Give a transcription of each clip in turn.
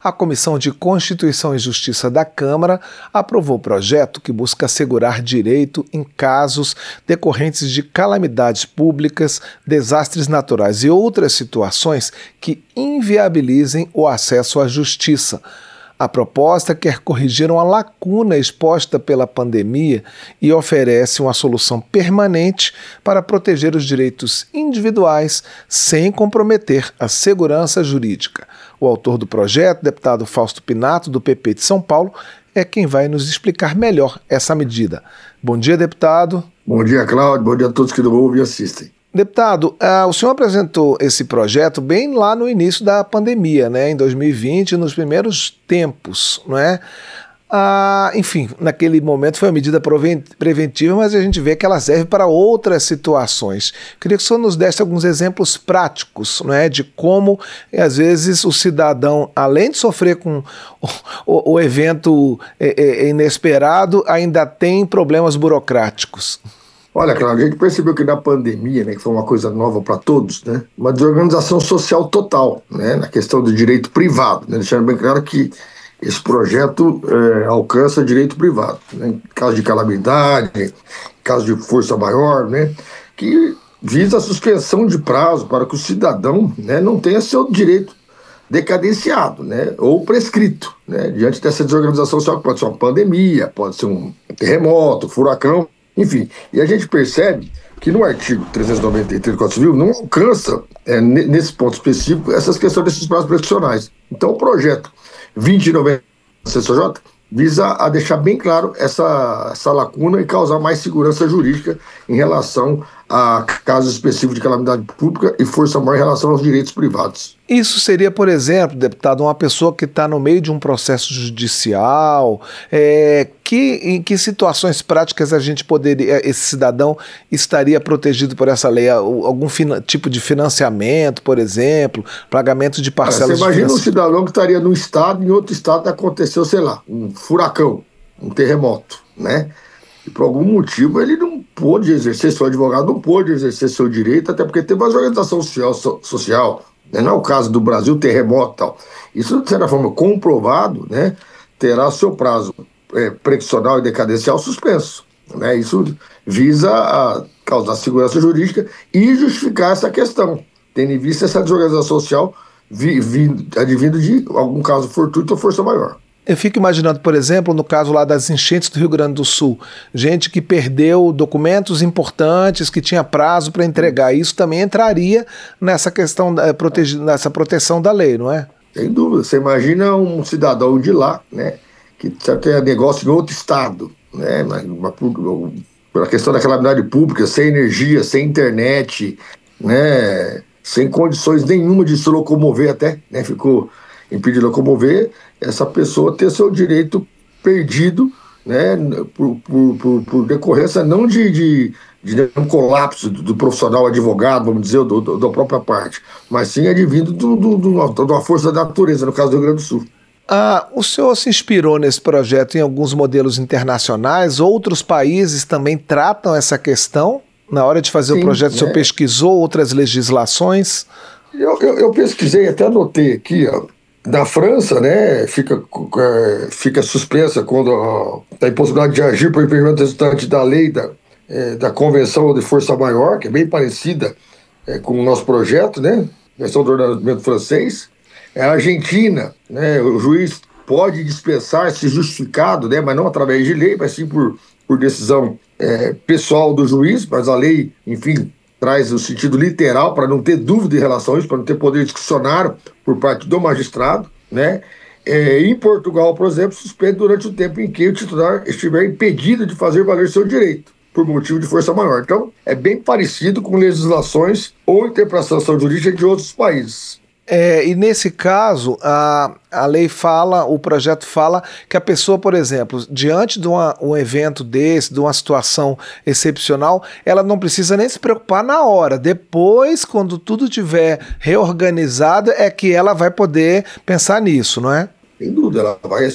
a Comissão de Constituição e Justiça da Câmara aprovou o projeto que busca assegurar direito em casos decorrentes de calamidades públicas, desastres naturais e outras situações que inviabilizem o acesso à justiça. A proposta quer corrigir uma lacuna exposta pela pandemia e oferece uma solução permanente para proteger os direitos individuais sem comprometer a segurança jurídica. O autor do projeto, deputado Fausto Pinato, do PP de São Paulo, é quem vai nos explicar melhor essa medida. Bom dia, deputado. Bom dia, Cláudio. Bom dia a todos que nos ouvem e assistem. Deputado, o senhor apresentou esse projeto bem lá no início da pandemia, né, em 2020, nos primeiros tempos, não é? Enfim, naquele momento foi uma medida preventiva, mas a gente vê que ela serve para outras situações. Queria que o senhor nos desse alguns exemplos práticos, não é, de como, às vezes, o cidadão, além de sofrer com o evento inesperado, ainda tem problemas burocráticos. Olha, Cláudio, a gente percebeu que na pandemia, né, que foi uma coisa nova para todos, né, uma desorganização social total, né, na questão do direito privado, né, deixando bem claro que esse projeto alcança direito privado, né, em caso de calamidade, em caso de força maior, né, que visa a suspensão de prazo para que o cidadão, né, não tenha seu direito decadenciado, né, ou prescrito, né, diante dessa desorganização social, que pode ser uma pandemia, pode ser um terremoto, furacão, enfim. E a gente percebe que no artigo 393 do Código Civil não alcança, nesse ponto específico, essas questões desses prazos prescricionais. Então o projeto 2090 da CCJ visa a deixar bem claro essa lacuna e causar mais segurança jurídica em relação a casos específicos de calamidade pública e força maior em relação aos direitos privados. Isso seria, por exemplo, deputado, uma pessoa que está no meio de um processo judicial, em que situações práticas a gente esse cidadão estaria protegido por essa lei? Algum tipo de financiamento, por exemplo, pagamento de parcelas? Você imagina um cidadão que estaria num estado, em outro estado aconteceu, sei lá, um furacão, um terremoto, né? E por algum motivo ele não pôde exercer, seu advogado não pôde exercer seu direito, até porque teve uma organização social, né? Não é o caso do Brasil, terremoto e tal. Isso, de certa forma, comprovado, né, terá seu prazo prescricional e decadencial suspenso, né? Isso visa a causar segurança jurídica e justificar essa questão, tendo em vista essa desorganização social advindo de algum caso fortuito ou força maior. Eu fico imaginando, por exemplo, no caso lá das enchentes do Rio Grande do Sul, gente que perdeu documentos importantes, que tinha prazo para entregar. Isso também entraria nessa questão, nessa proteção da lei, não é? Sem dúvida. Você imagina um cidadão de lá, né, que tem negócio em outro estado, né, pela questão da calamidade pública, sem energia, sem internet, né, sem condições nenhuma de se locomover até, né, ficou impedido de locomover, essa pessoa ter seu direito perdido, né, por decorrência não de um colapso do profissional advogado, vamos dizer, da própria parte, mas sim advindo de uma força da natureza, no caso do Rio Grande do Sul. O senhor se inspirou nesse projeto em alguns modelos internacionais? Outros países também tratam essa questão? Na hora de fazer o projeto, o senhor pesquisou outras legislações? Eu pesquisei, até anotei aqui, ó. Na França, né, fica suspensa quando a impossibilidade de agir por impedimento resultante da lei da Convenção de Força Maior, que é bem parecida com o nosso projeto, né, versão do ordenamento francês. A Argentina, né, o juiz pode dispensar se justificado, né, mas não através de lei, mas sim por decisão pessoal do juiz, mas a lei, enfim, traz o sentido literal para não ter dúvida em relação a isso, para não ter poder discricionário por parte do magistrado, né? Em Portugal, por exemplo, suspende durante o tempo em que o titular estiver impedido de fazer valer seu direito, por motivo de força maior. Então, é bem parecido com legislações ou interpretação jurídica de outros países. E nesse caso, a lei fala, o projeto fala que a pessoa, por exemplo, diante de um evento desse, de uma situação excepcional, ela não precisa nem se preocupar na hora. Depois, quando tudo estiver reorganizado, é que ela vai poder pensar nisso, não é? Sem dúvida, ela vai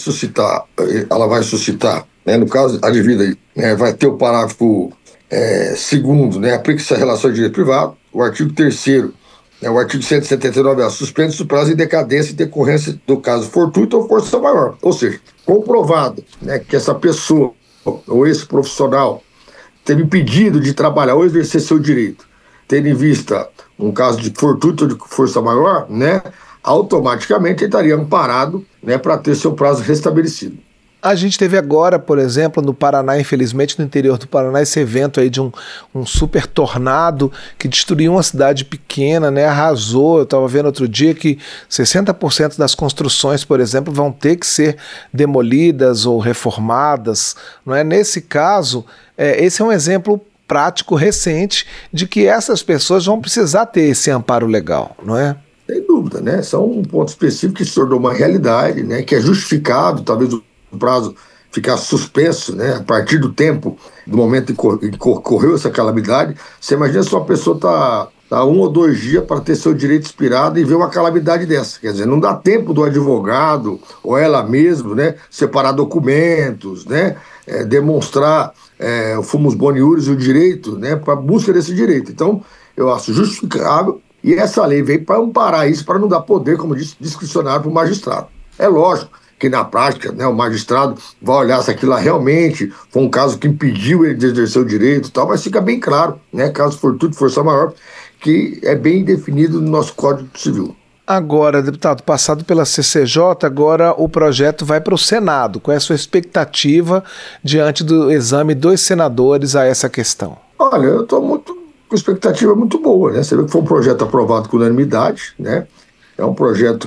suscitar, né, no caso, advida aí, né, vai ter o parágrafo 2º, né, aplica-se a relação de direito privado, o artigo 3º O artigo 179A suspende o prazo em decadência em decorrência do caso fortuito ou força maior. Ou seja, comprovado, né, que essa pessoa ou esse profissional teve impedido de trabalhar ou exercer seu direito, tendo em vista um caso de fortuito ou de força maior, né, automaticamente ele estaria amparado, né, para ter seu prazo restabelecido. A gente teve agora, por exemplo, no Paraná, infelizmente, no interior do Paraná, esse evento aí de um super tornado que destruiu uma cidade pequena, né, arrasou. Eu estava vendo outro dia que 60% das construções, por exemplo, vão ter que ser demolidas ou reformadas. Não é? Nesse caso, esse é um exemplo prático recente de que essas pessoas vão precisar ter esse amparo legal, não é? Sem dúvida, né? São um ponto específico que se tornou uma realidade, né, que é justificado, talvez o prazo ficar suspenso, né, a partir do tempo, do momento em que ocorreu essa calamidade. Você imagina se uma pessoa está 1 ou 2 dias para ter seu direito expirado e ver uma calamidade dessa. Quer dizer, não dá tempo do advogado ou ela mesmo, né, separar documentos, né, demonstrar o fumus boniuris e o direito, né, para a busca desse direito. Então, eu acho justificável, e essa lei veio para amparar isso, para não dar poder, como disse, discricionário para o magistrado. É lógico que na prática, né, o magistrado vai olhar se aquilo lá realmente foi um caso que impediu ele de exercer o direito e tal, mas fica bem claro, né, caso fortuito, força maior, que é bem definido no nosso Código Civil. Agora, deputado, passado pela CCJ, agora o projeto vai para o Senado. Qual é a sua expectativa diante do exame dos senadores a essa questão? Olha, eu estou com expectativa muito boa, né? Você vê que foi um projeto aprovado com unanimidade, né? É um projeto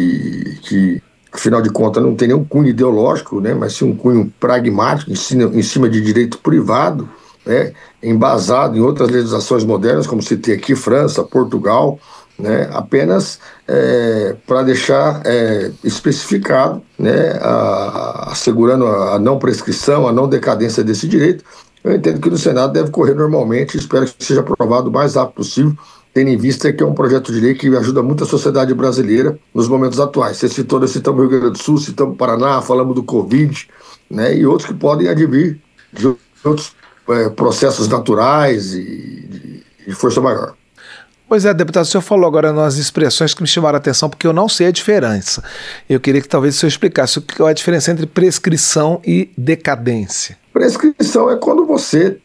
que afinal de contas, não tem nenhum cunho ideológico, né, mas sim um cunho pragmático, em cima de direito privado, né, embasado em outras legislações modernas, como citei aqui, França, Portugal, né, apenas para deixar especificado, né, assegurando a não prescrição, a não decadência desse direito. Eu entendo que no Senado deve correr normalmente, espero que seja aprovado o mais rápido possível, tendo em vista que é um projeto de lei que ajuda muito a sociedade brasileira nos momentos atuais. Você citou, nós citamos o Rio Grande do Sul, citamos o Paraná, falamos do Covid, né, e outros que podem advir de outros processos naturais e de força maior. Pois é, deputado, o senhor falou agora umas expressões que me chamaram a atenção, porque eu não sei a diferença. Eu queria que talvez o senhor explicasse qual é a diferença entre prescrição e decadência. Prescrição é quando você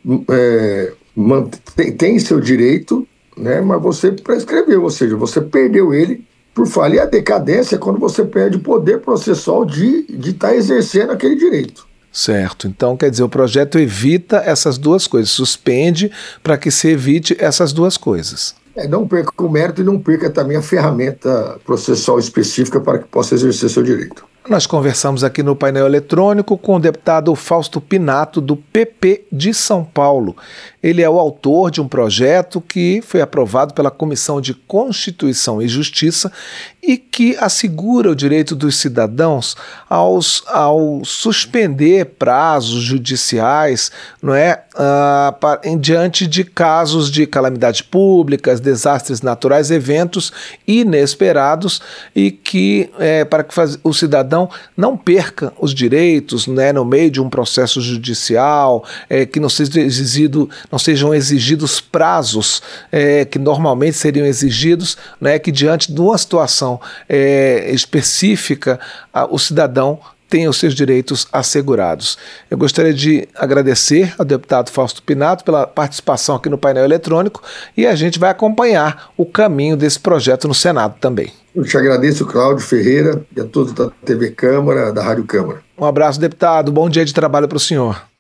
tem seu direito, né, mas você prescreveu, ou seja, você perdeu ele por falha. E a decadência é quando você perde o poder processual de estar exercendo aquele direito. Certo, então quer dizer, o projeto evita essas duas coisas, suspende para que se evite essas duas coisas. Não perca o mérito e não perca também a ferramenta processual específica para que possa exercer seu direito. Nós conversamos aqui no painel eletrônico com o deputado Fausto Pinato, do PP de São Paulo. Ele é o autor de um projeto que foi aprovado pela Comissão de Constituição e Justiça e que assegura o direito dos cidadãos ao suspender prazos judiciais, não é, diante de casos de calamidades públicas, desastres naturais, eventos inesperados, e que para que o cidadão não perca os direitos, né, no meio de um processo judicial, que não sejam exigidos prazos que normalmente seriam exigidos, né, que diante de uma situação específica, o cidadão tenha os seus direitos assegurados. Eu gostaria de agradecer ao deputado Fausto Pinato pela participação aqui no painel eletrônico, e a gente vai acompanhar o caminho desse projeto no Senado também. Eu te agradeço, Cláudio Ferreira, e a todos da TV Câmara, da Rádio Câmara. Um abraço, deputado. Bom dia de trabalho para o senhor.